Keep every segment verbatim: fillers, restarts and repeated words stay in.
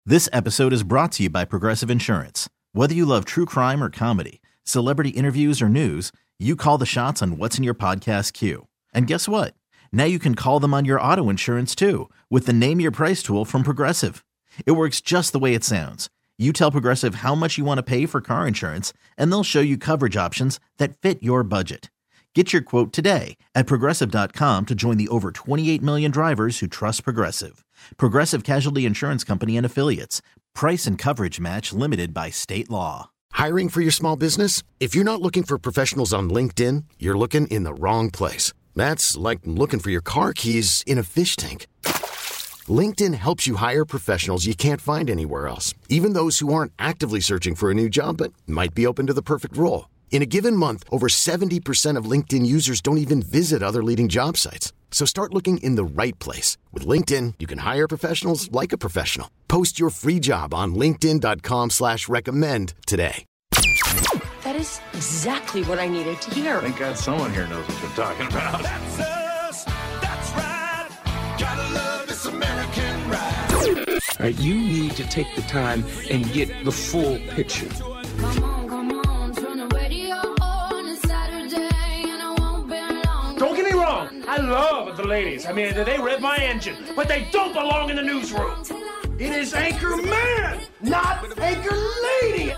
This episode is brought to you by Progressive Insurance. Whether you love true crime or comedy, celebrity interviews or news, you call the shots on what's in your podcast queue. And guess what? Now you can call them on your auto insurance too with the Name Your Price tool from Progressive. It works just the way it sounds. You tell Progressive how much you want to pay for car insurance, and they'll show you coverage options that fit your budget. Get your quote today at Progressive dot com to join the over twenty-eight million drivers who trust Progressive. Progressive Casualty Insurance Company and Affiliates. Price and coverage match limited by state law. Hiring for your small business? If you're not looking for professionals on LinkedIn, you're looking in the wrong place. That's like looking for your car keys in a fish tank. LinkedIn helps you hire professionals you can't find anywhere else, even those who aren't actively searching for a new job but might be open to the perfect role. In a given month, over seventy percent of LinkedIn users don't even visit other leading job sites. So start looking in the right place. With LinkedIn, you can hire professionals like a professional. Post your free job on linkedin dot com slash recommend today. That is exactly what I needed to hear. Thank God someone here knows what they're talking about. That's us. That's right. Gotta love this American ride. All right, you need to take the time and get the full picture. Come on, come on, turn the radio on. It's Saturday and I won't be long. Don't get me wrong, I love the ladies. I mean, they rev my engine, but they don't belong in the newsroom. It is Anchor Man, not Anchor Lady.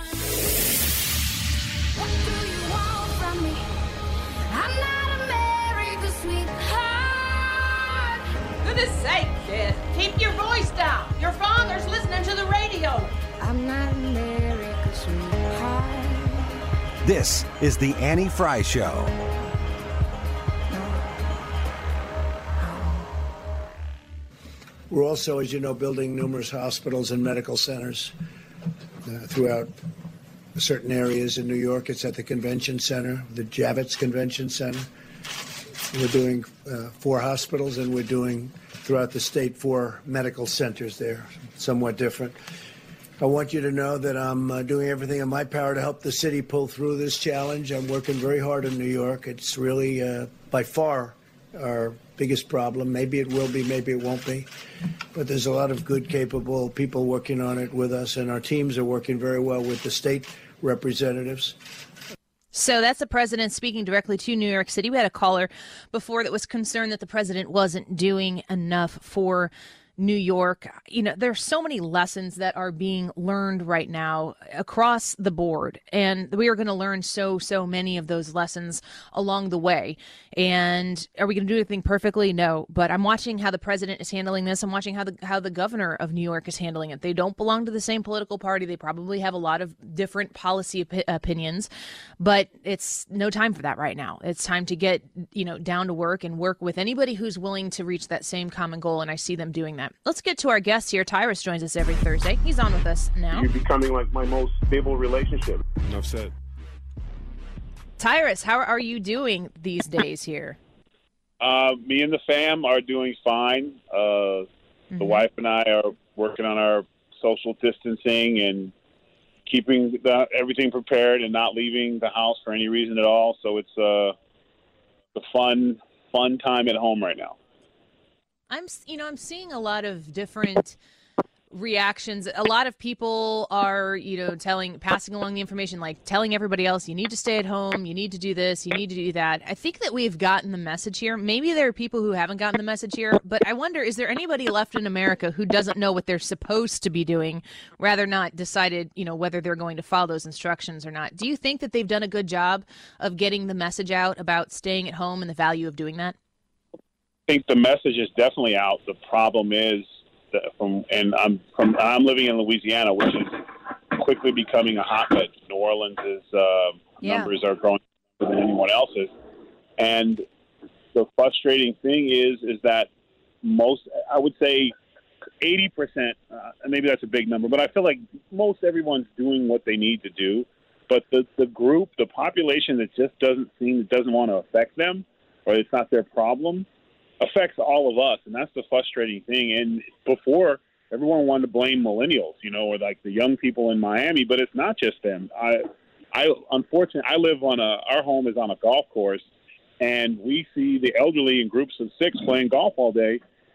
What do you want from me? I'm not America's sweetheart. Goodness sake, kid. Keep your voice down. Your father's listening to the radio. I'm not America's sweetheart. This is the Annie Fry Show. We're also, as you know, building numerous hospitals and medical centers uh, throughout certain areas in New York. It's at the convention center, the Javits Convention Center. We're doing uh, four hospitals, and we're doing throughout the state four medical centers there, somewhat different. I want you to know that I'm uh, doing everything in my power to help the city pull through this challenge. I'm working very hard in New York. It's really, uh, by far, our biggest problem. Maybe it will be, maybe it won't be. But there's a lot of good, capable people working on it with us, and our teams are working very well with the state representatives. So that's the president speaking directly to New York City. We had a caller before that was concerned that the president wasn't doing enough for New York. You know, there's so many lessons that are being learned right now across the board, and we are going to learn so, so many of those lessons along the way. And are we going to do anything perfectly? No, but I'm watching how the president is handling this. I'm watching how the how the governor of New York is handling it. They don't belong to the same political party. They probably have a lot of different policy op- opinions, but it's no time for that right now. It's time to get, you know, down to work and work with anybody who's willing to reach that same common goal, and I see them doing that. Let's get to our guest here. Tyrus joins us every Thursday. He's on with us now. You're becoming like my most stable relationship. Enough said. Tyrus, how are you doing these days here? Uh, me and the fam are doing fine. Uh, mm-hmm. The wife and I are working on our social distancing and keeping the, everything prepared and not leaving the house for any reason at all. So it's uh, a fun, fun time at home right now. I'm, you know, I'm seeing a lot of different reactions. A lot of people are, you know, telling, passing along the information, like telling everybody else, you need to stay at home, you need to do this, you need to do that. I think that we've gotten the message here. Maybe there are people who haven't gotten the message here, but I wonder, is there anybody left in America who doesn't know what they're supposed to be doing, rather not decided, you know, whether they're going to follow those instructions or not? Do you think that they've done a good job of getting the message out about staying at home and the value of doing that? I think the message is definitely out. The problem is that from, and I'm from, I'm living in Louisiana, which is quickly becoming a hotbed. New Orleans is uh, yeah. numbers are growing faster than anyone else's, and the frustrating thing is, is that most, I would say, eighty percent. Uh, maybe that's a big number, but I feel like most everyone's doing what they need to do. But the the group, the population that just doesn't seem, doesn't want to affect them, or it's not their problem, affects all of us, and that's the frustrating thing. And before, everyone wanted to blame millennials, you know, or like the young people in Miami, but it's not just them. I, I unfortunately, I live on a, our home is on a golf course, and we see the elderly in groups of six playing golf all day,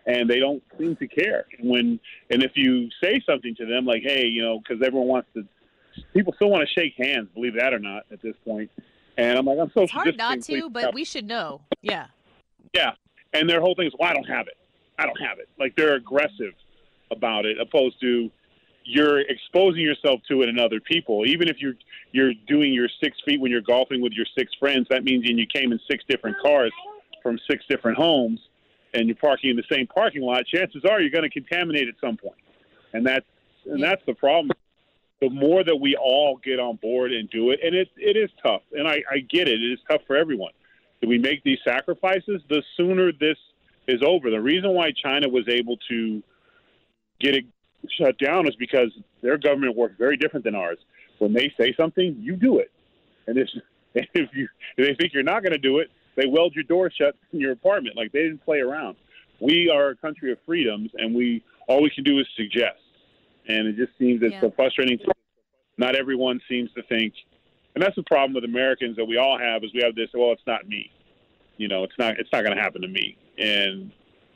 and they don't seem to care. And when and if you say something to them like, hey, you know, because everyone wants to, people still want to shake hands, believe that or not, at this point. And I'm like, I'm so It's hard not to, but we should know. Yeah. Yeah. And their whole thing is, well, I don't have it. I don't have it. Like, they're aggressive about it, opposed to you're exposing yourself to it in other people. Even if you're you're doing your six feet when you're golfing with your six friends, that means you came in six different cars from six different homes, and you're parking in the same parking lot. Chances are you're going to contaminate at some point, and that's and that's the problem. The more that we all get on board and do it, and it it is tough, and I, I get it. It is tough for everyone. Do we make these sacrifices? The sooner this is over. The reason why China was able to get it shut down is because their government works very different than ours. When they say something, you do it. And if, if you if they think you're not going to do it, they weld your door shut in your apartment. Like, they didn't play around. We are a country of freedoms, and we all we can do is suggest. And it just seems it's yeah. so frustrating. Not everyone seems to think, and that's the problem with Americans that we all have, is we have this, well, it's not me. You know, it's not it's not going to happen to me. And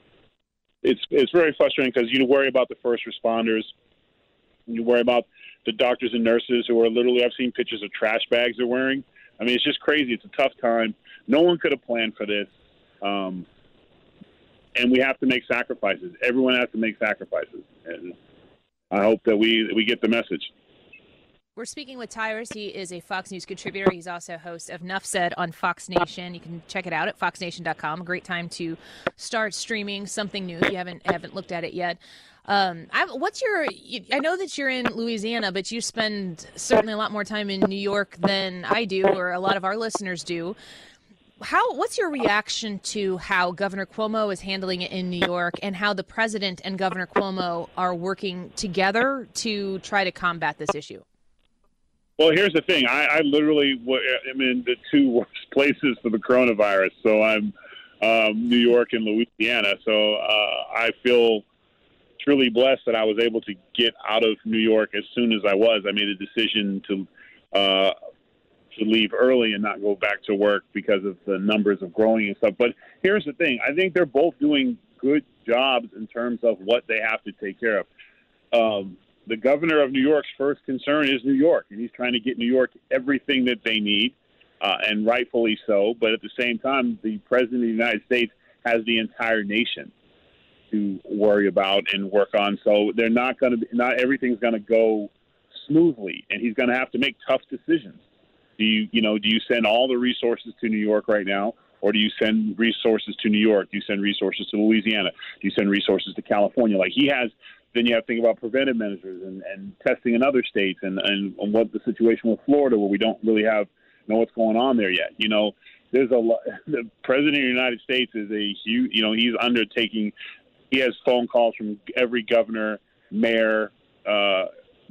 it's it's very frustrating because you worry about the first responders. You worry about the doctors and nurses who are literally, I've seen pictures of trash bags they're wearing. I mean, it's just crazy. It's a tough time. No one could have planned for this. Um, and we have to make sacrifices. Everyone has to make sacrifices. And I hope that we we get the message. We're speaking with Tyrus. He is a Fox News contributor. He's also host of Nuff Said on Fox Nation. You can check it out at fox nation dot com. A great time to start streaming something new if you haven't haven't looked at it yet. Um, I, what's your? I know that you're in Louisiana, but you spend certainly a lot more time in New York than I do, or a lot of our listeners do. How? What's your reaction to how Governor Cuomo is handling it in New York, and how the president and Governor Cuomo are working together to try to combat this issue? Well, here's the thing. I, I literally am in the two worst places for the coronavirus. So I'm um, New York and Louisiana. So uh, I feel truly blessed that I was able to get out of New York as soon as I was. I made a decision to uh, to leave early and not go back to work because of the numbers of growing and stuff. But here's the thing. I think they're both doing good jobs in terms of what they have to take care of. Um, The governor of New York's first concern is New York, and he's trying to get New York everything that they need, uh, and rightfully so. But at the same time, the president of the United States has the entire nation to worry about and work on. So they're not going to, not everything's going to go smoothly, and he's going to have to make tough decisions. Do you, you know, do you send all the resources to New York right now, or do you send resources to New York? Do you send resources to Louisiana? Do you send resources to California? Like he has. Then you have to think about preventive measures and, and testing in other states and, and, and what the situation with Florida, where we don't really have know what's going on there yet. You know, there's a lot. The president of the United States is a huge. You know, he's undertaking. He has phone calls from every governor, mayor, uh,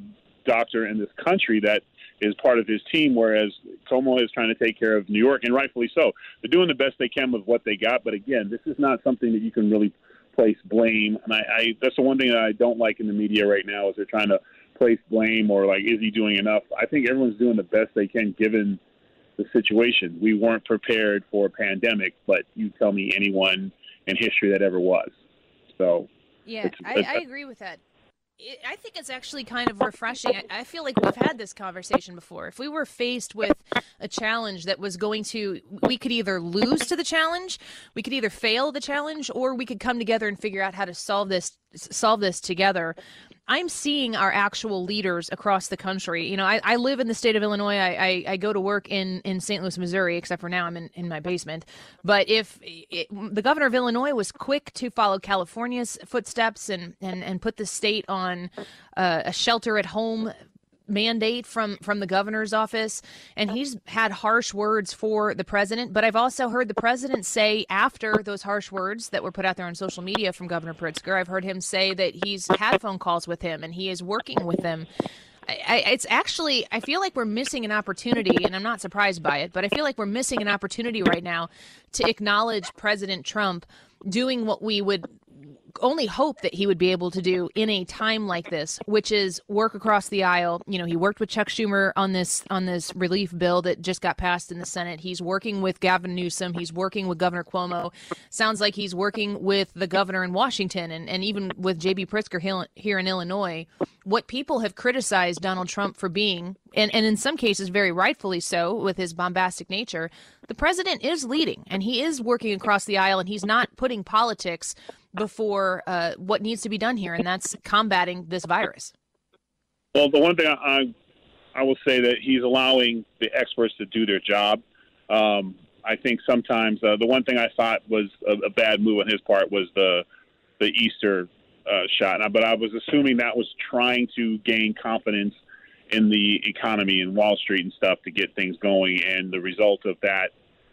doctor in this country that is part of his team. Whereas Cuomo is trying to take care of New York, and rightfully so. They're doing the best they can with what they got. But again, this is not something that you can really place blame, and I, I that's the one thing that I don't like in the media right now is they're trying to place blame or like, is he doing enough? I think everyone's doing the best they can given the situation. We weren't prepared for a pandemic, but you tell me anyone in history that ever was. So yeah, it's, I, it's, I agree with that. It, I think it's actually kind of refreshing. I, I feel like we've had this conversation before. If we were faced with a challenge that was going to, we could either lose to the challenge, we could either fail the challenge, or we could come together and figure out how to solve this, solve this together. I'm seeing our actual leaders across the country. You know, I, I live in the state of Illinois. I, I, I go to work in, in Saint Louis, Missouri, except for now I'm in, in my basement. But if it, the governor of Illinois was quick to follow California's footsteps and, and, and put the state on uh, a shelter-at-home mandate from from the governor's office, and he's had harsh words for the president, but I've also heard the president say after those harsh words that were put out there on social media from Governor Pritzker, I've heard him say that he's had phone calls with him and he is working with them. I, I, it's actually, I feel like we're missing an opportunity, and I'm not surprised by it, but I feel like we're missing an opportunity right now to acknowledge President Trump doing what we would only hope that he would be able to do in a time like this, which is work across the aisle. You know, he worked with Chuck Schumer on this on this relief bill that just got passed in the Senate. He's working with Gavin Newsom. He's working with Governor Cuomo. Sounds like he's working with the governor in Washington and, and even with J B Pritzker here in Illinois. What people have criticized Donald Trump for being, and, and in some cases very rightfully so with his bombastic nature, the president is leading and he is working across the aisle and he's not putting politics before uh, what needs to be done here, and that's combating this virus. Well, the one thing I, I will say that he's allowing the experts to do their job. Um, I think sometimes uh, the one thing I thought was a, a bad move on his part was the the Easter uh, shot, but I was assuming that was trying to gain confidence in the economy and Wall Street and stuff to get things going, and the result of that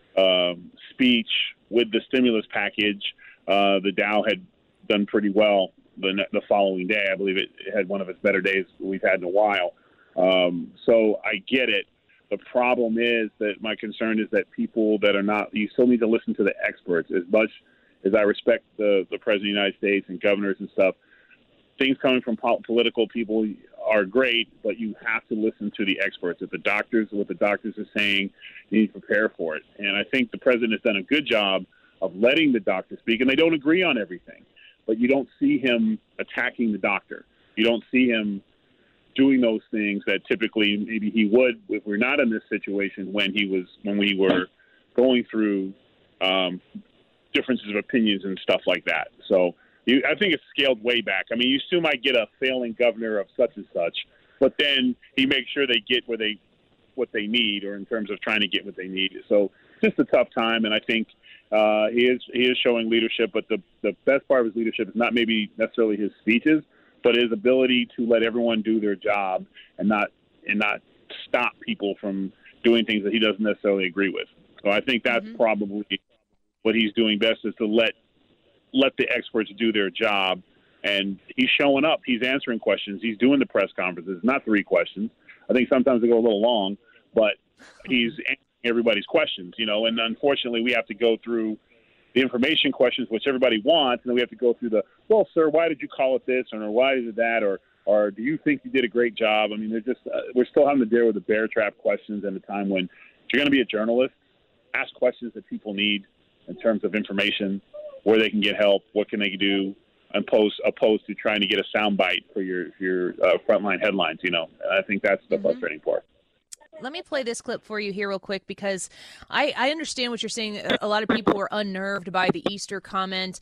um, speech with the stimulus package, uh, the Dow had done pretty well the, the following day. I believe it, it had one of its better days we've had in a while. Um, so I get it. The problem is that my concern is that people that are not, you still need to listen to the experts. As much as I respect the, the President of the United States and governors and stuff, things coming from political people are great, but you have to listen to the experts. If the doctors, what the doctors are saying, you need to prepare for it. And I think the president has done a good job of letting the doctor speak, and they don't agree on everything. But you don't see him attacking the doctor. You don't see him doing those things that typically maybe he would if we're not in this situation when he was when we were going through um, differences of opinions and stuff like that. So you, I think it's scaled way back. I mean, you still might get a failing governor of such and such, but then he makes sure they get where they what they need, or in terms of trying to get what they need. So it's just a tough time, and I think uh, he is he is showing leadership. But the the best part of his leadership is not maybe necessarily his speeches, but his ability to let everyone do their job and not and not stop people from doing things that he doesn't necessarily agree with. So I think that's mm-hmm. probably what he's doing best, is to let let the experts do their job. And he's showing up. He's answering questions. He's doing the press conferences, not three questions. I think sometimes they go a little long, but he's answering everybody's questions, you know, and unfortunately we have to go through the information questions, which everybody wants, and then we have to go through the, well, sir, why did you call it this, or why is it that, or or do you think you did a great job? I mean, they're just uh, we're still having to deal with the bear trap questions at a time when, if you're going to be a journalist, ask questions that people need in terms of information, where they can get help, what can they do, opposed opposed to trying to get a soundbite for your for your uh, frontline headlines. You know, I think that's the mm-hmm. frustrating part. Let me play this clip for you here real quick, because I, I understand what you're saying. A lot of people were unnerved by the Easter comment.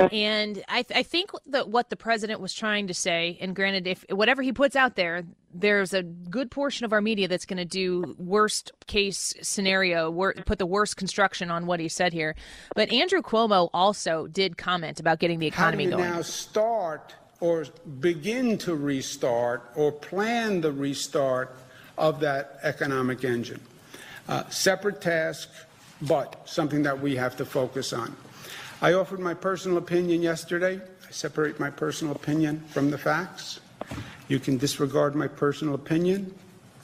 And I, th- I think that what the president was trying to say, and granted, if whatever he puts out there, there's a good portion of our media that's going to do worst case scenario, wor- put the worst construction on what he said here. But Andrew Cuomo also did comment about getting the economy going. How do you going. now start or begin to restart or plan the restart of that economic engine? Uh, separate task, but something that we have to focus on. I offered my personal opinion yesterday. I separate my personal opinion from the facts. You can disregard my personal opinion.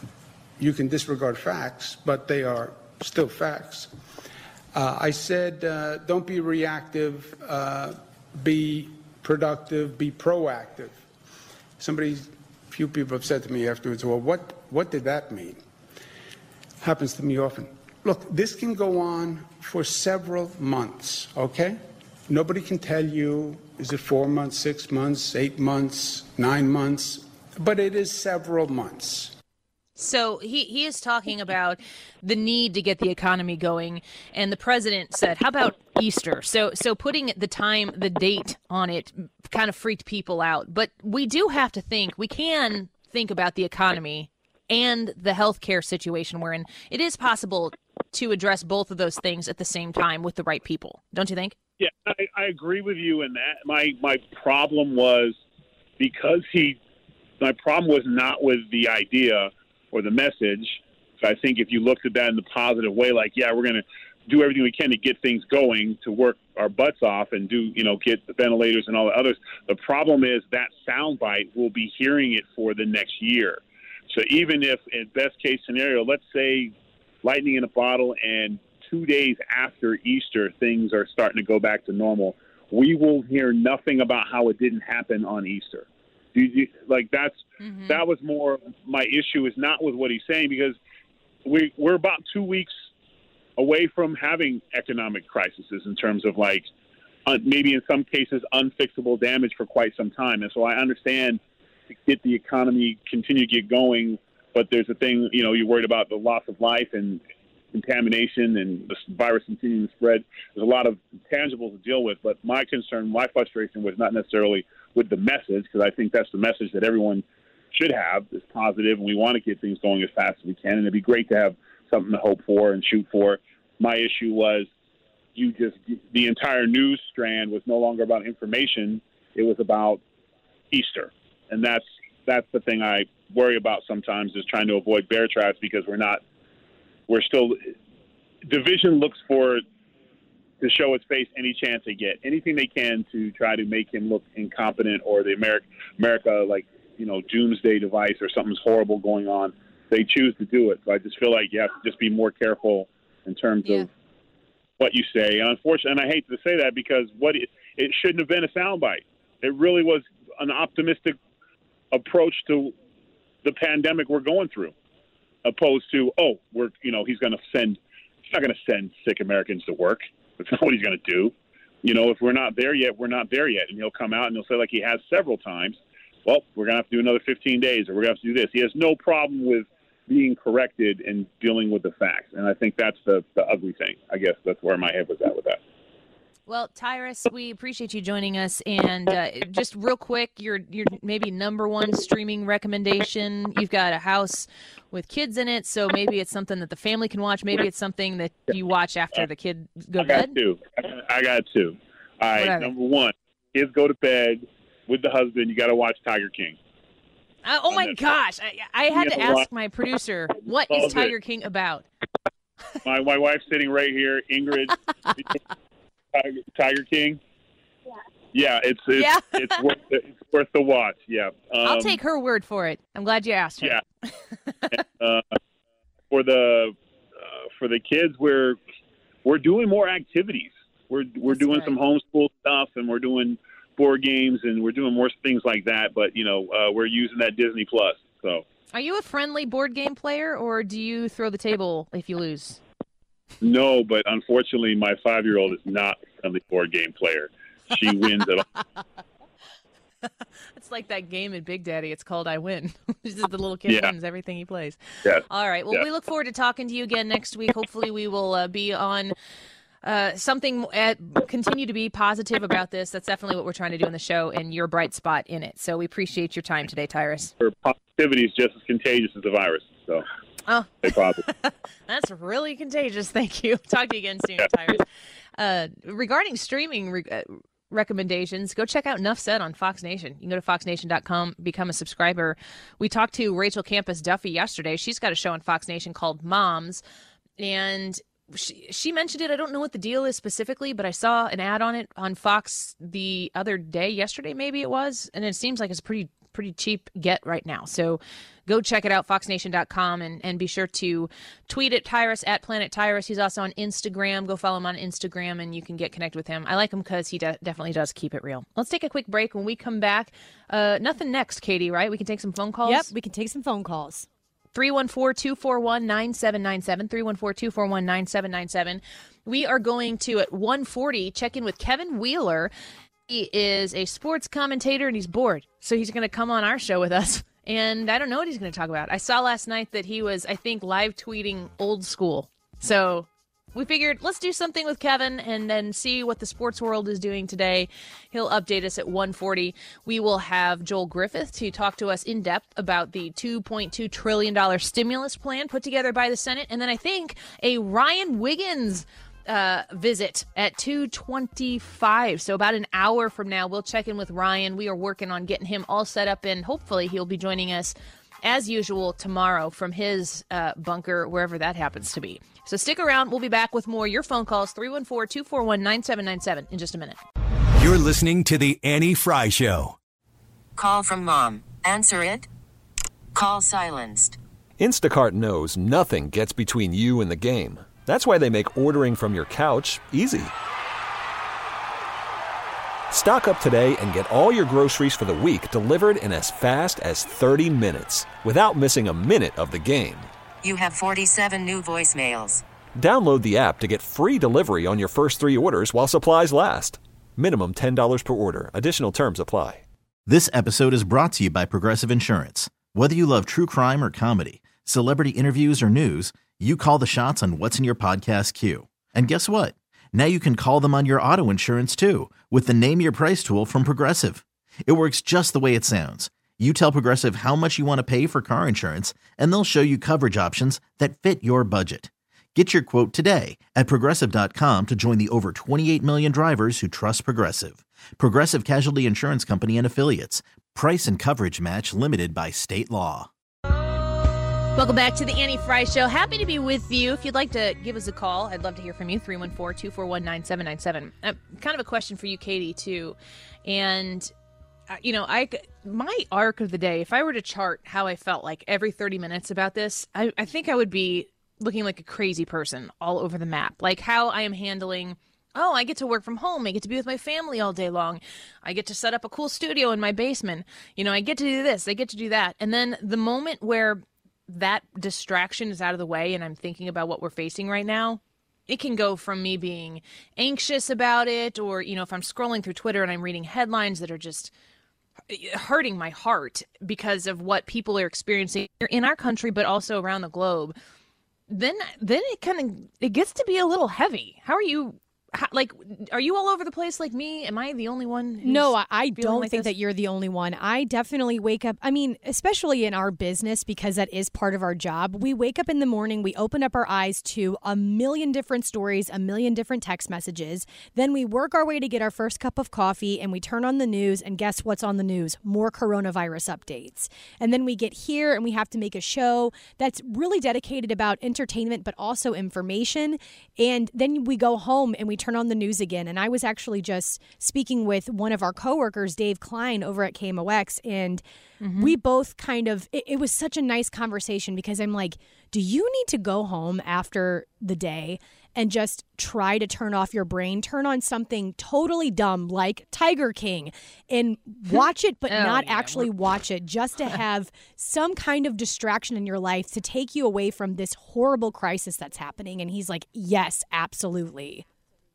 You can disregard facts, but they are still facts. Uh, I said, uh, don't be reactive, uh, be productive, be proactive. Somebody Few people have said to me afterwards, well, what, what did that mean? Happens to me often. Look, this can go on for several months, okay? Nobody can tell you, is it four months, six months, eight months, nine months? But it is several months. So he, he is talking about the need to get the economy going, and the president said, how about Easter? So so putting the time, the date on it kind of freaked people out. But we do have to think, we can think about the economy and the healthcare situation we're in. It is possible to address both of those things at the same time with the right people, don't you think? Yeah, I, I agree with you in that. My, my problem was because he, my problem was not with the idea or the message. So I think if you looked at that in the positive way, like, yeah, we're going to do everything we can to get things going, to work our butts off and do, you know, get the ventilators and all the others. The problem is that soundbite, we'll be hearing it for the next year. So even if, in best case scenario, let's say lightning in a bottle and two days after Easter, things are starting to go back to normal, we will hear nothing about how it didn't happen on Easter. Do you, like that's mm-hmm. that was more my issue is not with what he's saying, because we we're about two weeks away from having economic crises in terms of like uh, maybe in some cases unfixable damage for quite some time. And so I understand to get the economy continue to get going, but there's a thing, you know, you're worried about the loss of life and contamination and the virus continuing to spread. There's a lot of tangibles to deal with, but my concern, my frustration was not necessarily with the message, because I think that's the message that everyone should have, is positive, and we want to get things going as fast as we can, and it'd be great to have something to hope for and shoot for. My issue was you just the entire news strand was no longer about information. It was about Easter, and that's that's the thing I worry about sometimes, is trying to avoid bear traps, because we're not we're still division looks for to show its face any chance they get, anything they can to try to make him look incompetent, or the America America like you know doomsday device or something's horrible going on. They choose to do it. So I just feel like you have to just be more careful in terms yeah. of what you say. And unfortunately, and I hate to say that, because what it, it shouldn't have been a soundbite. It really was an optimistic approach to the pandemic we're going through, opposed to, oh, we're, you know, he's going to send, he's not going to send sick Americans to work. That's not what he's going to do. You know, if we're not there yet, we're not there yet. And he'll come out and he'll say, like he has several times, well, we're going to have to do another fifteen days, or we're going to have to do this. He has no problem with being corrected and dealing with the facts. And I think that's the, the ugly thing. I guess that's where my head was at with that. Well, Tyrus, we appreciate you joining us. And uh, just real quick, your your maybe number one streaming recommendation. You've got a house with kids in it, so maybe it's something that the family can watch. Maybe it's something that you watch after the kid go to bed. I got two. I got two. All right, Whatever. Number one, kids go to bed with the husband. You got to watch Tiger King. Uh, oh, my gosh. I, I had to ask my producer, what is Tiger King about? my, my wife's sitting right here, Ingrid. Tiger, Tiger King? Yeah. Yeah, it's it's, yeah. it's, worth, the, it's worth the watch, yeah. Um, I'll take her word for it. I'm glad you asked her. Yeah. and, uh, for the uh, for the kids, we're we're doing more activities. We're we're That's doing right. some homeschool stuff, and we're doing board games, and we're doing more things like that. But you know, uh, we're using that Disney Plus. So, are you a friendly board game player, or do you throw the table if you lose? No, but unfortunately, my five-year-old is not a friendly board game player. She wins at all. It's like that game in Big Daddy. It's called I Win. The little kid yeah. wins everything he plays. Yes. All right. Well, yes. we look forward to talking to you again next week. Hopefully, we will uh, be on uh, something, at, continue to be positive about this. That's definitely what we're trying to do in the show, and your bright spot in it. So we appreciate your time today, Tyrus. Her positivity is just as contagious as the virus. So. Oh, stay positive. That's really contagious. Thank you. Talk to you again soon, yeah. Tyrus. Uh, regarding streaming re- uh, recommendations, go check out Nuff Said on Fox Nation. You can go to fox nation dot com, become a subscriber. We talked to Rachel Campus Duffy yesterday. She's got a show on Fox Nation called Moms, and she, she mentioned it. I don't know what the deal is specifically, but I saw an ad on it on Fox the other day, yesterday maybe it was, and it seems like it's a pretty pretty cheap get right now. So go check it out, fox nation dot com, and, and be sure to tweet at Tyrus, at Planet Tyrus. He's also on Instagram. Go follow him on Instagram, and you can get connected with him. I like him because he de- definitely does keep it real. Let's take a quick break. When we come back, uh, nothing next, Katie, right? We can take some phone calls? Yep, we can take some phone calls. three one four, two four one, nine seven nine seven, three one four, two four one, nine seven nine seven. We are going to, at one forty, check in with Kevin Wheeler. He is a sports commentator, and he's bored, so he's going to come on our show with us. And I don't know what he's going to talk about. I saw last night that he was, I think, live tweeting Old School. So we figured, let's do something with Kevin and then see what the sports world is doing today. He'll update us at one forty. We will have Joel Griffith to talk to us in depth about the two point two trillion dollars stimulus plan put together by the Senate. And then I think a Ryan Wiggins Uh, visit at two twenty-five. So about an hour from now, we'll check in with Ryan. We are working on getting him all set up, and hopefully he'll be joining us as usual tomorrow from his uh, bunker, wherever that happens to be. So stick around. We'll be back with more your phone calls, three one four, two four one, nine seven nine seven, in just a minute. You're listening to The Annie Fry Show. Call from mom. Answer it. Call silenced. Instacart knows nothing gets between you and the game. That's why they make ordering from your couch easy. Stock up today and get all your groceries for the week delivered in as fast as thirty minutes without missing a minute of the game. You have forty-seven new voicemails. Download the app to get free delivery on your first three orders while supplies last. Minimum ten dollars per order. Additional terms apply. This episode is brought to you by Progressive Insurance. Whether you love true crime or comedy, celebrity interviews or news, you call the shots on what's in your podcast queue. And guess what? Now you can call them on your auto insurance too with the Name Your Price tool from Progressive. It works just the way it sounds. You tell Progressive how much you want to pay for car insurance, and they'll show you coverage options that fit your budget. Get your quote today at Progressive dot com to join the over twenty-eight million drivers who trust Progressive. Progressive Casualty Insurance Company and Affiliates. Price and coverage match limited by state law. Welcome back to the Annie Fry Show. Happy to be with you. If you'd like to give us a call, I'd love to hear from you. three one four, two four one, nine seven nine seven. Uh, kind of a question for you, Katie, too. And, uh, you know, I my arc of the day, if I were to chart how I felt like every thirty minutes about this, I, I think I would be looking like a crazy person all over the map. Like how I am handling, oh, I get to work from home. I get to be with my family all day long. I get to set up a cool studio in my basement. You know, I get to do this. I get to do that. And then the moment where that distraction is out of the way and I'm thinking about what we're facing right now, it can go from me being anxious about it, or, you know, if I'm scrolling through Twitter and I'm reading headlines that are just hurting my heart because of what people are experiencing in our country, but also around the globe, then then it kind of, it gets to be a little heavy. How are you? How, like, are you all over the place like me? Am I the only one? Who's no, I, I don't like think this? that you're the only one. I definitely wake up. I mean, especially in our business, because that is part of our job. We wake up in the morning, we open up our eyes to a million different stories, a million different text messages. Then we work our way to get our first cup of coffee and we turn on the news, and guess what's on the news? More coronavirus updates. And then we get here and we have to make a show that's really dedicated about entertainment, but also information. And then we go home and we turn on the news again. And I was actually just speaking with one of our coworkers, Dave Klein, over at K M O X, and mm-hmm. we both kind of, it, it was such a nice conversation, because I'm like, do you need to go home after the day and just try to turn off your brain, turn on something totally dumb like Tiger King and watch it, but oh, not yeah. actually watch it, just to have some kind of distraction in your life to take you away from this horrible crisis that's happening? And he's like, yes, absolutely.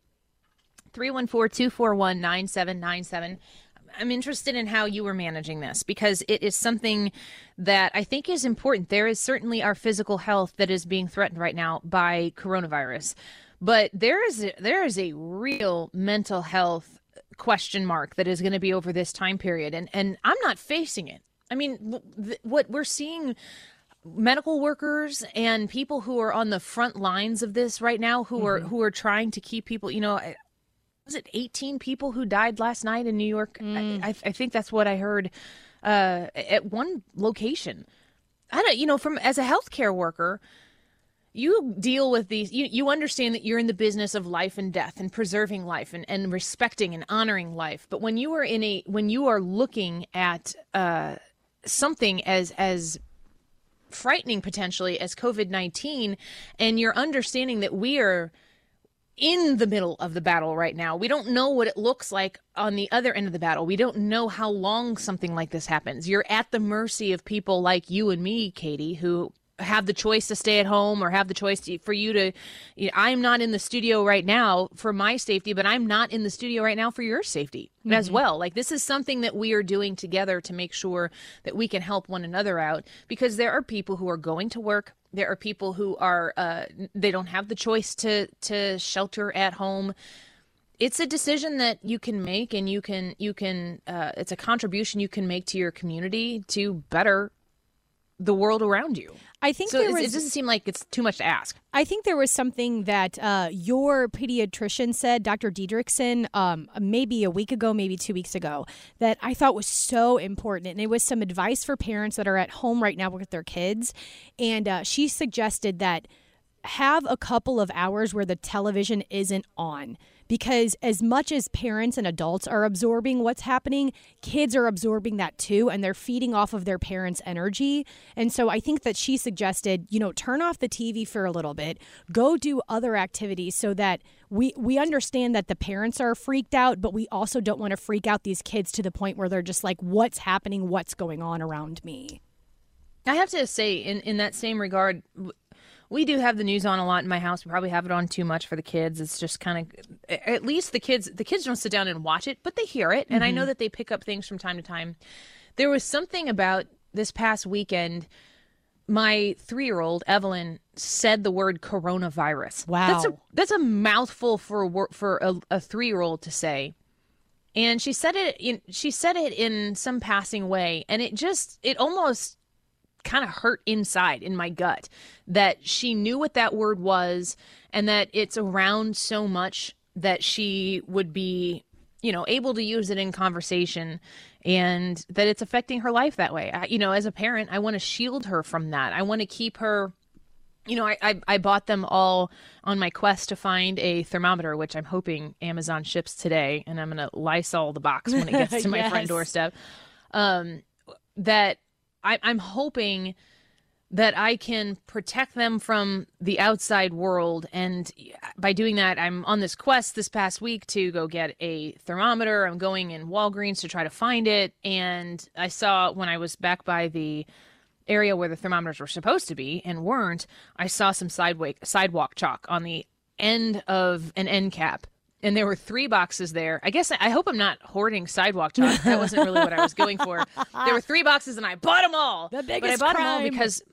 three one four, two four one, nine seven nine seven. I'm interested in how you were managing this, because it is something that I think is important. There is certainly our physical health that is being threatened right now by coronavirus, but there is a, there is a real mental health question mark that is going to be over this time period, and and I'm not facing it. I mean, th- what we're seeing, medical workers and people who are on the front lines of this right now, who mm-hmm. are who are trying to keep people, you know. I, Was it eighteen people who died last night in New York? Mm. I, I think that's what I heard uh, at one location. I don't, you know, from as a healthcare worker, you deal with these. You, you understand that you're in the business of life and death and preserving life and, and respecting and honoring life. But when you are in a when you are looking at uh, something as as frightening potentially as COVID nineteen, and you're understanding that we are in the middle of the battle right now. We don't know what it looks like on the other end of the battle. We don't know how long something like this happens. You're at the mercy of people like you and me, Katie, who have the choice to stay at home or have the choice to, for you to, you know, I'm not in the studio right now for my safety, but I'm not in the studio right now for your safety mm-hmm. as well. Like, this is something that we are doing together to make sure that we can help one another out, because there are people who are going to work. There are people who are, uh, they don't have the choice to, to shelter at home. It's a decision that you can make, and you can, you can, uh, it's a contribution you can make to your community to better the world around you. I think so there was, it doesn't seem like it's too much to ask. I think there was something that uh, your pediatrician said, Doctor Diedrichson, um, maybe a week ago, maybe two weeks ago, that I thought was so important. And it was some advice for parents that are at home right now with their kids. And uh, she suggested that have a couple of hours where the television isn't on. because as much as parents and adults are absorbing what's happening, kids are absorbing that too, and they're feeding off of their parents' energy. And so I think that she suggested, you know, turn off the T V for a little bit, go do other activities so that we, we understand that the parents are freaked out, but we also don't want to freak out these kids to the point where they're just like, what's happening? What's going on around me? I have to say, in, in that same regard, we do have the news on a lot in my house. We probably have it on too much for the kids. It's just kind of, at least the kids, the kids don't sit down and watch it, but they hear it. And mm-hmm. I know that they pick up things from time to time. There was something about this past weekend. My three-year-old, Evelyn, said the word coronavirus. Wow. That's a, that's a mouthful for a, for a, a three-year-old to say. And she said it in, she said it in some passing way. And it just, it almost kind of hurt inside in my gut that she knew what that word was and that it's around so much that she would be, you know, able to use it in conversation and that it's affecting her life that way. I, you know, as a parent, I want to shield her from that. I want to keep her, you know, I, I, I bought them all on my quest to find a thermometer, which I'm hoping Amazon ships today, and I'm going to Lysol the box when it gets to my Yes. front doorstep. Um, that I, I'm hoping that I can protect them from the outside world. And by doing that, I'm on this quest this past week to go get a thermometer. I'm going in Walgreens to try to find it. And I saw when I was back by the area where the thermometers were supposed to be and weren't, I saw some sidewalk, sidewalk chalk on the end of an end cap. And there were three boxes there. I guess I hope I'm not hoarding sidewalk chalk. That wasn't really what I was going for. There were three boxes, and I bought them all. The biggest but I bought crime. them all because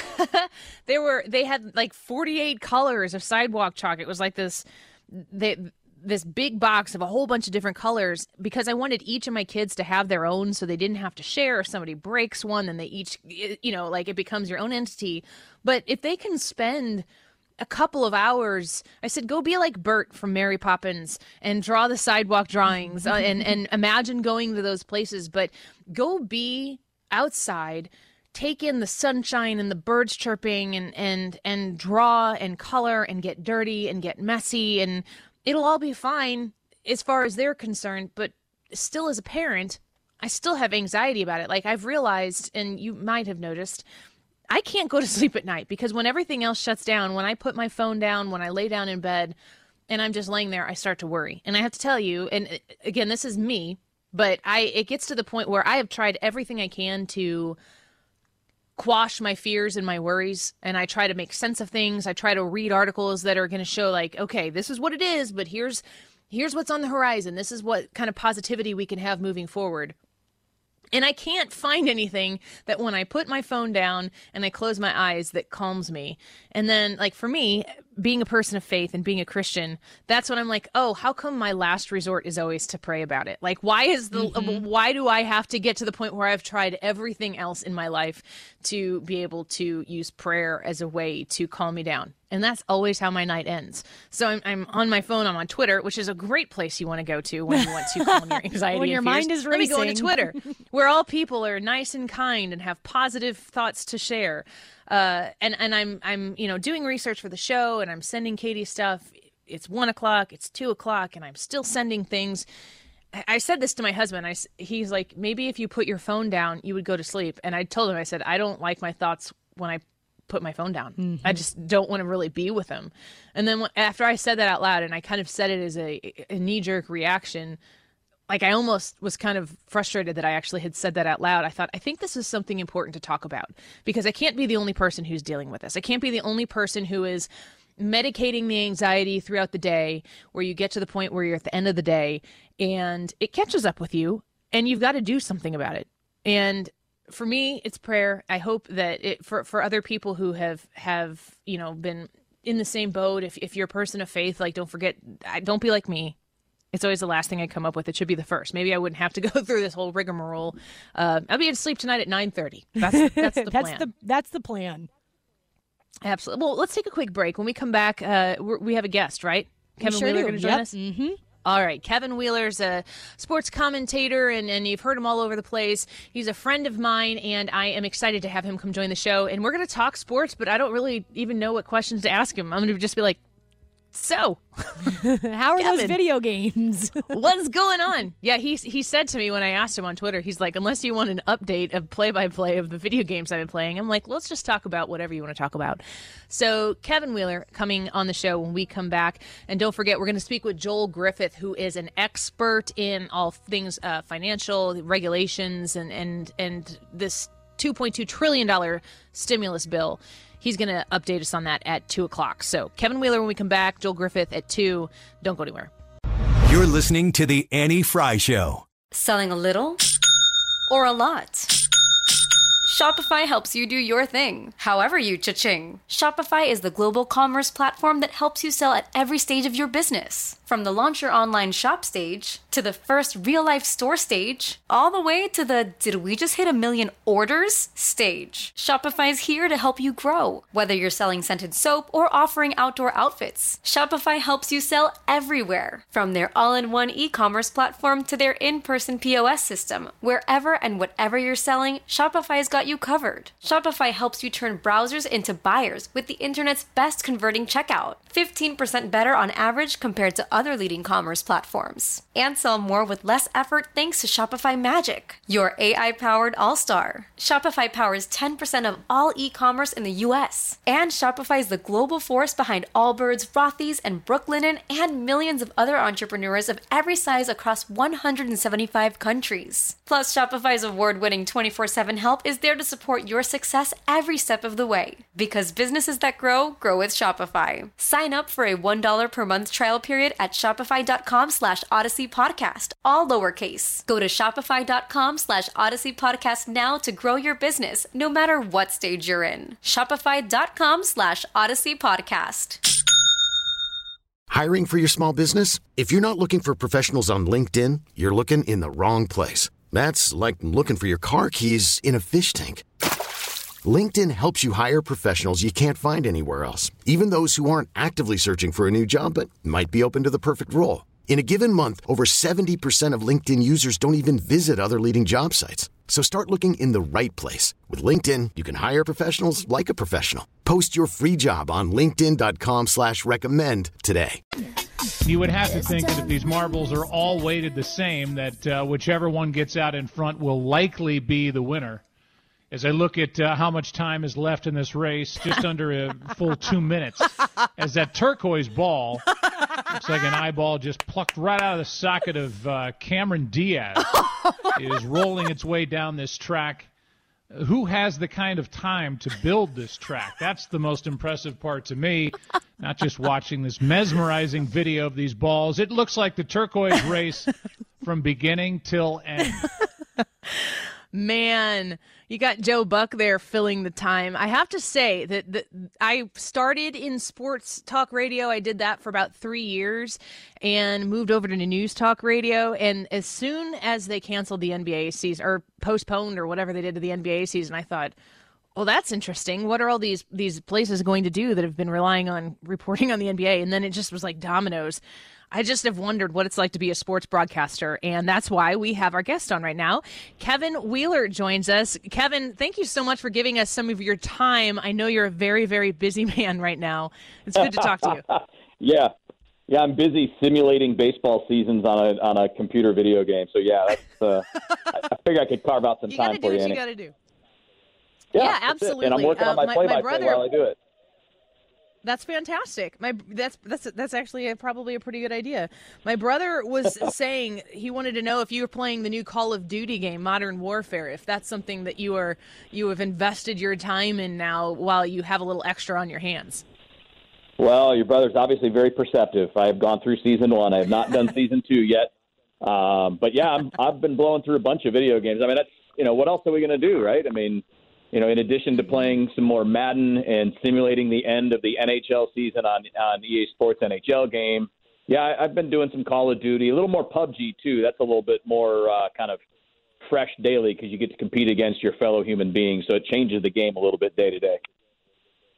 they were. They had like forty-eight colors of sidewalk chalk. It was like this, they, this big box of a whole bunch of different colors. Because I wanted each of my kids to have their own, so they didn't have to share. If somebody breaks one, then they each, you know, like it becomes your own entity. But if they can spend a couple of hours, I said, go be like Bert from Mary Poppins and draw the sidewalk drawings uh, and, and imagine going to those places. But go be outside, take in the sunshine and the birds chirping and, and, and draw and color and get dirty and get messy. And it'll all be fine as far as they're concerned. But still, as a parent, I still have anxiety about it. Like I've realized, and you might have noticed, I can't go to sleep at night because when everything else shuts down, when I put my phone down, when I lay down in bed and I'm just laying there, I start to worry. And I have to tell you, and again, this is me, but I it gets to the point where I have tried everything I can to quash my fears and my worries. And I try to make sense of things. I try to read articles that are going to show like, okay, this is what it is, but here's here's what's on the horizon. This is what kind of positivity we can have moving forward. And I can't find anything that when I put my phone down and I close my eyes that calms me. And then, like, for me, being a person of faith and being a Christian, that's when I'm like, oh, how come my last resort is always to pray about it? Like, why is the, mm-hmm. why do I have to get to the point where I've tried everything else in my life to be able to use prayer as a way to calm me down? And that's always how my night ends. So I'm, I'm on my phone. I'm on Twitter, which is a great place you want to go to when you want to calm your anxiety when and your fears. mind is Let me racing. go into Twitter, where all people are nice and kind and have positive thoughts to share. Uh, and and I'm I'm you know doing research for the show, and I'm sending Katie stuff. It's one o'clock. It's two o'clock, and I'm still sending things. I, I said this to my husband. I he's like, maybe if you put your phone down, you would go to sleep. And I told him, I said, I don't like my thoughts when I put my phone down. Mm-hmm. I just don't want to really be with them. And then when, after I said that out loud, and I kind of said it as a, a knee-jerk reaction, like I almost was kind of frustrated that I actually had said that out loud. I thought, I think this is something important to talk about because I can't be the only person who's dealing with this. I can't be the only person who is medicating the anxiety throughout the day where you get to the point where you're at the end of the day and it catches up with you and you've got to do something about it. And for me, it's prayer. I hope that it, for, for other people who have, have, you know, been in the same boat, if, if you're a person of faith, like, don't forget, don't be like me. It's always the last thing I come up with. It should be the first. Maybe I wouldn't have to go through this whole rigmarole. Uh, I'll be asleep tonight at nine thirty. That's, that's the that's plan. The, that's the plan. Absolutely. Well, let's take a quick break. When we come back, uh, we're, we have a guest, right? Kevin sure Wheeler do. going to join yep. us? Mm-hmm. All right. Kevin Wheeler's a sports commentator, and, and you've heard him all over the place. He's a friend of mine, and I am excited to have him come join the show. And we're going to talk sports, but I don't really even know what questions to ask him. I'm going to just be like, So, how are Kevin, those video games? What's going on? Yeah, he he said to me when I asked him on Twitter, he's like, unless you want an update of play-by-play of the video games I've been playing, I'm like, let's just talk about whatever you want to talk about. So Kevin Wheeler coming on the show when we come back. And don't forget, we're going to speak with Joel Griffith, who is an expert in all things uh, financial regulations and, and, and this two point two trillion dollars stimulus bill. He's going to update us on that at two o'clock. So Kevin Wheeler when we come back, Joel Griffith at two. Don't go anywhere. You're listening to The Annie Fry Show. Selling a little or a lot? Shopify helps you do your thing, however you cha-ching. Shopify is the global commerce platform that helps you sell at every stage of your business. From the launch your online shop stage, to the first real-life store stage, all the way to the did we just hit a million orders stage. Shopify's here to help you grow. Whether you're selling scented soap or offering outdoor outfits, Shopify helps you sell everywhere. From their all-in-one e-commerce platform to their in-person P O S system, wherever and whatever you're selling, Shopify's got you covered. Shopify helps you turn browsers into buyers with the internet's best converting checkout. fifteen percent better on average compared to other leading commerce platforms. And sell more with less effort thanks to Shopify Magic, your A I-powered all-star. Shopify powers ten percent of all e-commerce in the U S. And Shopify is the global force behind Allbirds, Rothy's, and Brooklinen, and millions of other entrepreneurs of every size across one hundred seventy-five countries. Plus, Shopify's award-winning twenty-four seven help is there to support your success every step of the way. Because businesses that grow, grow with Shopify. Sign up for a one dollar per month trial period at shopify.com slash Odyssey Podcast, all lowercase. Go to shopify.com slash Odyssey Podcast now to grow your business, no matter what stage you're in. Shopify.com slash Odyssey Podcast. Hiring for your small business? If you're not looking for professionals on LinkedIn, you're looking in the wrong place. That's like looking for your car keys in a fish tank. LinkedIn helps you hire professionals you can't find anywhere else, even those who aren't actively searching for a new job but might be open to the perfect role. In a given month, over seventy percent of LinkedIn users don't even visit other leading job sites. So start looking in the right place. With LinkedIn, you can hire professionals like a professional. Post your free job on linkedin.com slash recommend today. You would have to think that if these marbles are all weighted the same, that uh, whichever one gets out in front will likely be the winner. As I look at uh, how much time is left in this race, just under a full two minutes, as that turquoise ball, looks like an eyeball just plucked right out of the socket of uh, Cameron Diaz, is rolling its way down this track. Who has the kind of time to build this track? That's the most impressive part to me, not just watching this mesmerizing video of these balls. It looks like the turquoise race from beginning till end. Man, you got Joe Buck there filling the time. I have to say that, that I started in sports talk radio. I did that for about three years and moved over to news talk radio. And as soon as they canceled the N B A season or postponed or whatever they did to the N B A season, I thought, well, that's interesting. What are all these these places going to do that have been relying on reporting on the N B A? And then it just was like dominoes. I just have wondered what it's like to be a sports broadcaster, and that's why we have our guest on right now. Kevin Wheeler joins us. Kevin, thank you so much for giving us some of your time. I know you're a very, very busy man right now. It's good to talk to you. yeah. Yeah, I'm busy simulating baseball seasons on a on a computer video game. So, yeah, that's, uh, I, I figure I could carve out some you time for you, You Annie. got to do. Yeah, yeah absolutely. And I'm working uh, on my my, play-by-play my brother, while I do it. That's fantastic. My that's that's that's actually a, probably a pretty good idea. My brother was saying he wanted to know if you were playing the new Call of Duty game, Modern Warfare, if that's something that you are you have invested your time in now while you have a little extra on your hands. Well, your brother's obviously very perceptive. I have gone through season one. I have not done season two yet. Um, but yeah, I'm, I've been blowing through a bunch of video games. I mean, that's you know what else are we going to do, right? I mean. You know, in addition to playing some more Madden and simulating the end of the N H L season on on E A Sports N H L game, yeah, I, I've been doing some Call of Duty, a little more P U B G too. That's a little bit more uh, kind of fresh daily because you get to compete against your fellow human beings, so it changes the game a little bit day to day.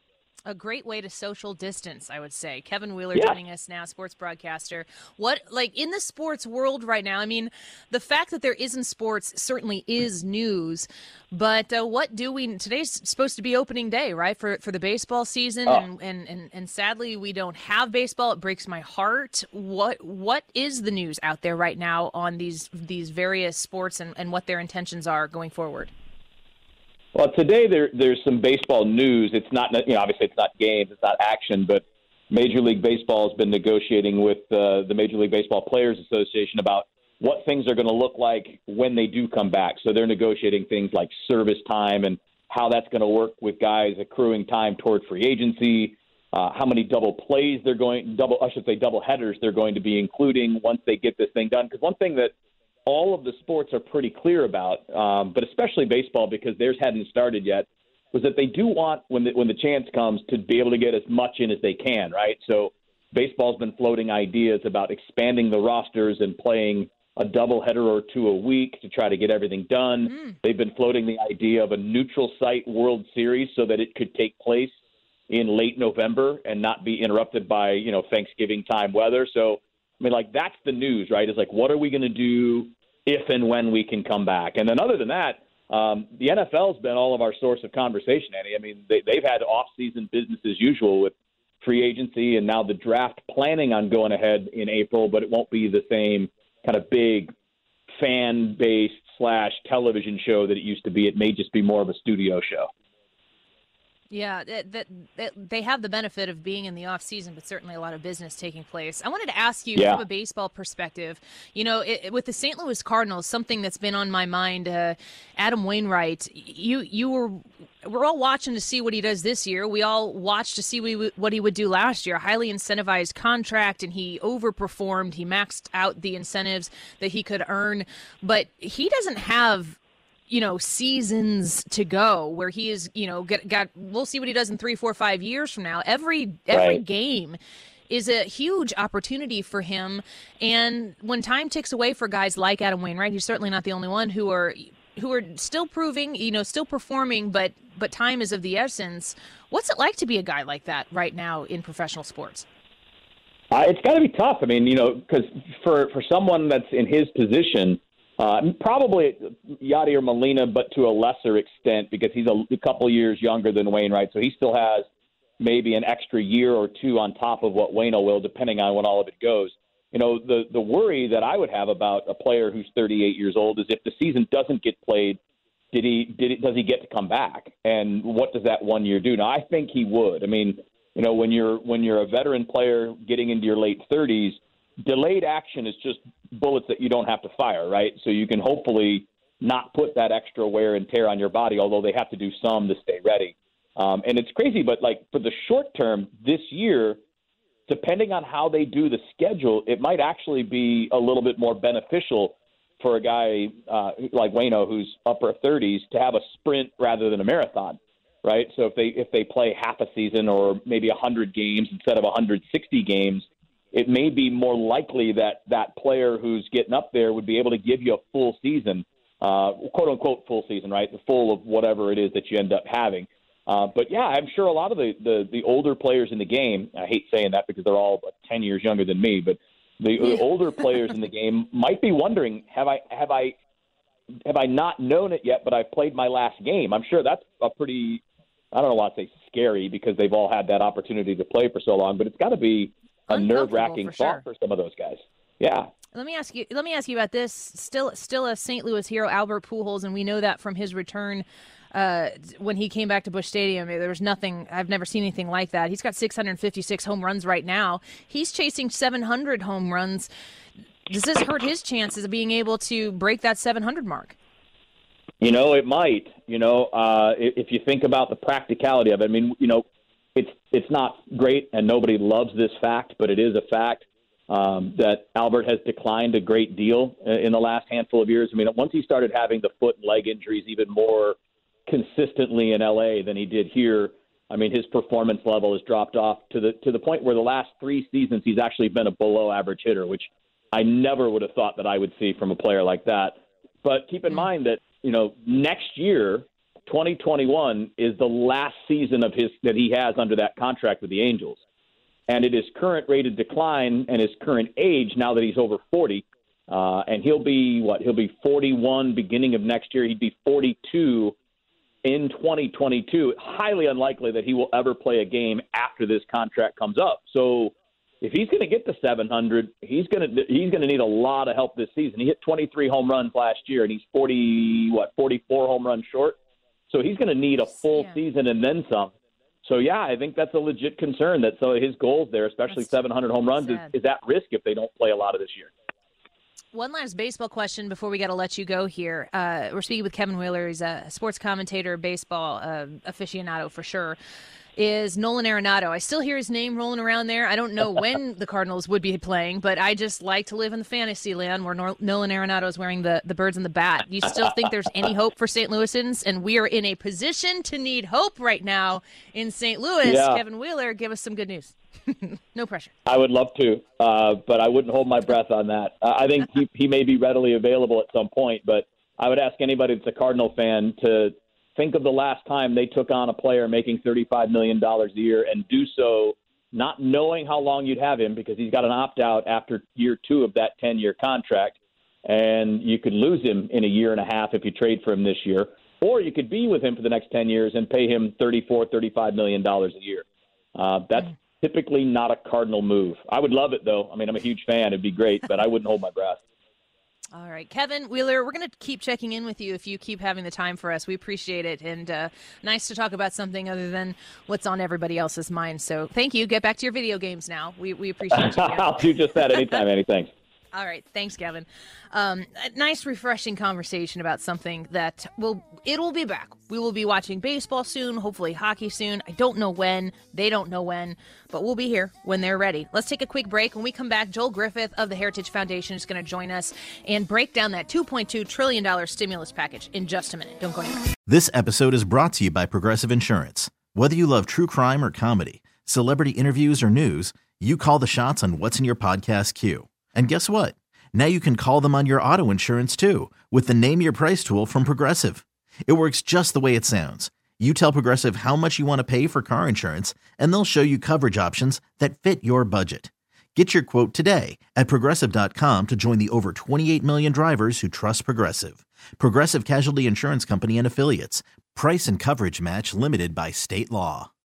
A great way to social distance, I would say. Kevin Wheeler Yeah. joining us now, sports broadcaster. What, like, in the sports world right now, I mean, the fact that there isn't sports certainly is news, but uh, what do we, today's supposed to be opening day, right, for for the baseball season, Oh. and, and, and, and sadly we don't have baseball. It breaks my heart. What What is the news out there right now on these, these various sports and, and what their intentions are going forward? Well, today there there's some baseball news. It's not, you know, obviously it's not games, it's not action, but Major League Baseball has been negotiating with uh, the Major League Baseball Players Association about what things are going to look like when they do come back. So they're negotiating things like service time and how that's going to work with guys accruing time toward free agency, uh, how many double plays they're going, double, I should say double headers they're going to be including once they get this thing done. Because one thing that all of the sports are pretty clear about, um, but especially baseball because theirs hadn't started yet, was that they do want, when the, when the chance comes, to be able to get as much in as they can, right? So baseball's been floating ideas about expanding the rosters and playing a doubleheader or two a week to try to get everything done. Mm. They've been floating the idea of a neutral site World Series so that it could take place in late November and not be interrupted by, you know, Thanksgiving time weather. So, I mean, like, that's the news, right? It's like, what are we going to do if and when we can come back? And then other than that, um, the N F L's been all of our source of conversation, Annie. I mean, they, they've had off-season business as usual with free agency and now the draft planning on going ahead in April, but it won't be the same kind of big fan-based slash television show that it used to be. It may just be more of a studio show. Yeah, that, that, that they have the benefit of being in the off season, but certainly a lot of business taking place. I wanted to ask you Yeah. from a baseball perspective, you know, it, with the Saint Louis Cardinals, something that's been on my mind, uh, Adam Wainwright, you you were we're all watching to see what he does this year. We all watched to see what he, w- what he would do last year. A highly incentivized contract, and he overperformed. He maxed out the incentives that he could earn, but he doesn't have, you know, seasons to go where he is, you know, got, got, we'll see what he does in three, four, five years from now. Every, every Right. game is a huge opportunity for him. And when time ticks away for guys like Adam Wainwright, he's certainly not the only one who are, who are still proving, you know, still performing, but, but time is of the essence. What's it like to be a guy like that right now in professional sports? Uh, it's got to be tough. I mean, you know, because for, for someone that's in his position, Uh, probably Yadier Molina, but to a lesser extent because he's a, a couple years younger than Wainwright, so he still has maybe an extra year or two on top of what Waino will, depending on when all of it goes. You know, the the worry that I would have about a player who's thirty-eight years old is if the season doesn't get played, did he did it does he get to come back, and what does that one year do? Now, I think he would. I mean, you know, when you're when you're a veteran player getting into your late thirties. Delayed action is just bullets that you don't have to fire, right? So you can hopefully not put that extra wear and tear on your body, although they have to do some to stay ready. Um, and it's crazy, but like for the short term this year, depending on how they do the schedule, it might actually be a little bit more beneficial for a guy uh, like Waino, who's upper thirties, to have a sprint rather than a marathon, right? So if they if they play half a season or maybe one hundred games instead of one hundred sixty games, it may be more likely that that player who's getting up there would be able to give you a full season, uh, quote unquote full season, right? The full of whatever it is that you end up having. Uh, but yeah, I'm sure a lot of the, the, the older players in the game, I hate saying that because they're all ten years younger than me, but the, the older players in the game might be wondering, have I, have I, have I not known it yet, but I've played my last game? I'm sure that's a pretty, I don't know why I say scary because they've all had that opportunity to play for so long, but it's got to be a nerve-wracking for thought sure. for some of those guys. Yeah. Let me ask you. Let me ask you about this. Still, still a Saint Louis hero, Albert Pujols, and we know that from his return uh, when he came back to Busch Stadium. There was nothing. I've never seen anything like that. He's got six hundred fifty-six home runs right now. He's chasing seven hundred home runs. Does this hurt his chances of being able to break that seven hundred mark? You know, it might. You know, uh, if you think about the practicality of it. I mean, you know, it's it's not great, and nobody loves this fact, but it is a fact um, that Albert has declined a great deal in the last handful of years. I mean, once he started having the foot and leg injuries even more consistently in L A than he did here, I mean, his performance level has dropped off to the to the point where the last three seasons he's actually been a below-average hitter, which I never would have thought that I would see from a player like that. But keep in mind that, you know, next year twenty twenty-one is the last season of his that he has under that contract with the Angels. And at his current rate of decline and his current age, now that he's over forty, uh, and he'll be, what, he'll be forty-one beginning of next year. He'd be forty-two in twenty twenty-two. Highly unlikely that he will ever play a game after this contract comes up. So if he's going to get to seven hundred, he's going to he's going to need a lot of help this season. He hit twenty-three home runs last year, and he's forty what forty-four home runs short. So he's going to need a full yeah. season and then some. So yeah, I think that's a legit concern that so his goals there, especially that's seven hundred home runs, is, is at risk if they don't play a lot of this year. One last baseball question before we got to let you go here. Uh, we're speaking with Kevin Wheeler. He's a sports commentator, baseball uh, aficionado for sure. Is Nolan Arenado. I still hear his name rolling around there. I don't know when the Cardinals would be playing, but I just like to live in the fantasy land where Nor- Nolan Arenado is wearing the, the birds and the bat. Do you still think there's any hope for Saint Louisans? And we are in a position to need hope right now in Saint Louis. Yeah. Kevin Wheeler, give us some good news. No pressure. I would love to, uh, but I wouldn't hold my breath on that. Uh, I think he, he may be readily available at some point, but I would ask anybody that's a Cardinal fan to think of the last time they took on a player making thirty-five million dollars a year and do so not knowing how long you'd have him because he's got an opt-out after year two of that ten-year contract, and you could lose him in a year and a half if you trade for him this year, or you could be with him for the next ten years and pay him thirty-four, thirty-five million dollars a year. Uh, that's mm-hmm. typically not a Cardinal move. I would love it, though. I mean, I'm a huge fan. It'd be great, but I wouldn't hold my breath. All right, Kevin Wheeler, we're going to keep checking in with you if you keep having the time for us. We appreciate it, and uh, nice to talk about something other than what's on everybody else's mind. So thank you. Get back to your video games now. We we appreciate you. I'll do just that anytime, Annie. Thanks. All right. Thanks, Kevin. Um, a nice, refreshing conversation about something that will, it will be back. We will be watching baseball soon, hopefully hockey soon. I don't know when. They don't know when, but we'll be here when they're ready. Let's take a quick break. When we come back, Joel Griffith of the Heritage Foundation is going to join us and break down that two point two trillion dollars stimulus package in just a minute. Don't go anywhere. This episode is brought to you by Progressive Insurance. Whether you love true crime or comedy, celebrity interviews or news, you call the shots on what's in your podcast queue. And guess what? Now you can call them on your auto insurance too with the Name Your Price tool from Progressive. It works just the way it sounds. You tell Progressive how much you want to pay for car insurance, and they'll show you coverage options that fit your budget. Get your quote today at Progressive dot com to join the over twenty-eight million drivers who trust Progressive. Progressive Casualty Insurance Company and Affiliates. Price and coverage match limited by state law.